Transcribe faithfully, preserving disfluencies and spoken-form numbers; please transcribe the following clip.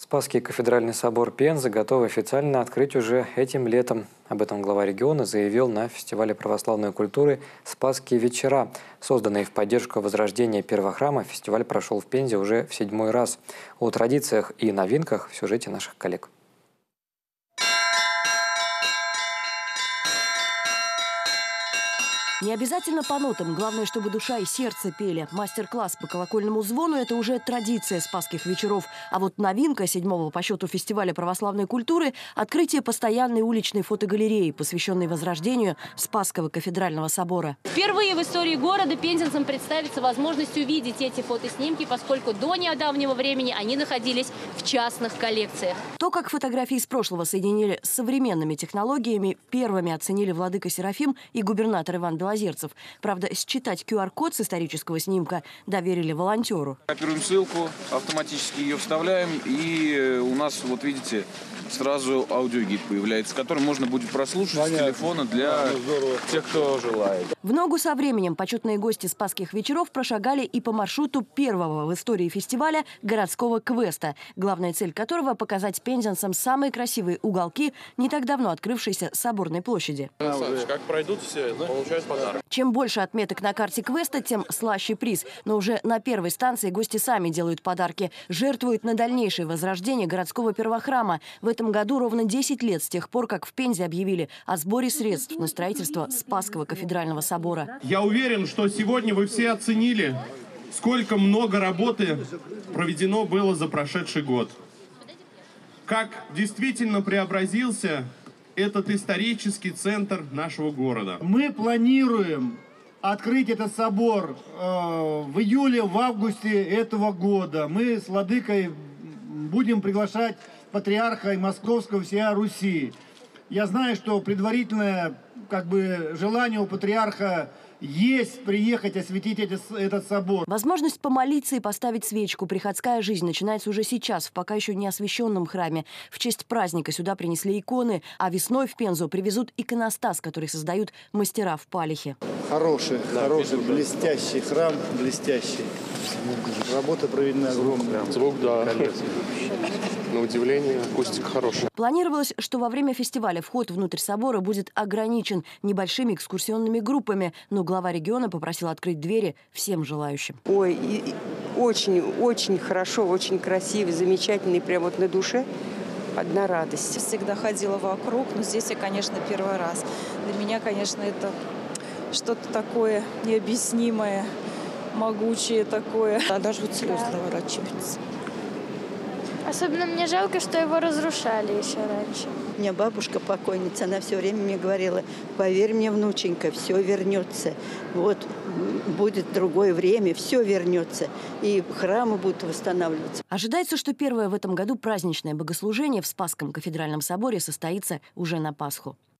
Спасский кафедральный собор Пензы готов официально открыть уже этим летом. Об этом глава региона заявил на фестивале православной культуры «Спасские вечера». Созданный в поддержку возрождения первого храма, фестиваль прошел в Пензе уже в седьмой раз. О традициях и новинках в сюжете наших коллег. Не обязательно по нотам, главное, чтобы душа и сердце пели. Мастер-класс по колокольному звону – это уже традиция спасских вечеров. А вот новинка седьмого по счету фестиваля православной культуры – открытие постоянной уличной фотогалереи, посвященной возрождению Спасского кафедрального собора. Впервые в истории города пензенцам представится возможность увидеть эти фотоснимки, поскольку до недавнего времени они находились в частных коллекциях. То, как фотографии из прошлого соединили с современными технологиями, первыми оценили владыка Серафим и губернатор Иван Белозерцев. Правда, считать ку ар код с исторического снимка доверили волонтеру. Копируем ссылку, автоматически ее вставляем, и у нас, вот видите, сразу аудиогид появляется, который можно будет прослушать Понятно. С телефона для тех, кто желает. В ногу со временем почетные гости спасских вечеров прошагали и по маршруту первого в истории фестиваля городского квеста, главная цель которого – показать пензенцам самые красивые уголки не так давно открывшейся Соборной площади. Как пройдут все, получают подарок. Чем больше отметок на карте квеста, тем слаще приз. Но уже на первой станции гости сами делают подарки, жертвуют на дальнейшее возрождение городского первохрама. В этом году ровно десять лет с тех пор, как в Пензе объявили о сборе средств на строительство Спасского кафедрального собора. Я уверен, что сегодня вы все оценили, сколько много работы проведено было за прошедший год. Как действительно преобразился этот исторический центр нашего города. Мы планируем открыть этот собор э, в июле, в августе этого года. Мы с владыкой будем приглашать патриарха и московского всея Руси. Я знаю, что предварительное как бы, желание у патриарха есть приехать осветить этот, этот собор. Возможность помолиться и поставить свечку. Приходская жизнь начинается уже сейчас, в пока еще не освященном храме. В честь праздника сюда принесли иконы, а весной в Пензу привезут иконостас, который создают мастера в Палихе. Хороший, да, хороший, блестящий храм, блестящий. Работа проведена огромная. Звук, да. На удивление, акустика хорошая. Планировалось, что во время фестиваля вход внутрь собора будет ограничен небольшими экскурсионными группами, но глава региона попросил открыть двери всем желающим. Ой, очень, очень хорошо, очень красивый, замечательный, прямо вот на душе. Одна радость. Всегда ходила вокруг, но здесь я, конечно, первый раз. Для меня, конечно, это что-то такое необъяснимое, могучее такое. А даже вот слезы наворачиваются. Особенно мне жалко, что его разрушали еще раньше. У меня бабушка покойница, она все время мне говорила: поверь мне, внученька, все вернется. Вот будет другое время, все вернется. И храмы будут восстанавливаться. Ожидается, что первое в этом году праздничное богослужение в Спасском кафедральном соборе состоится уже на Пасху.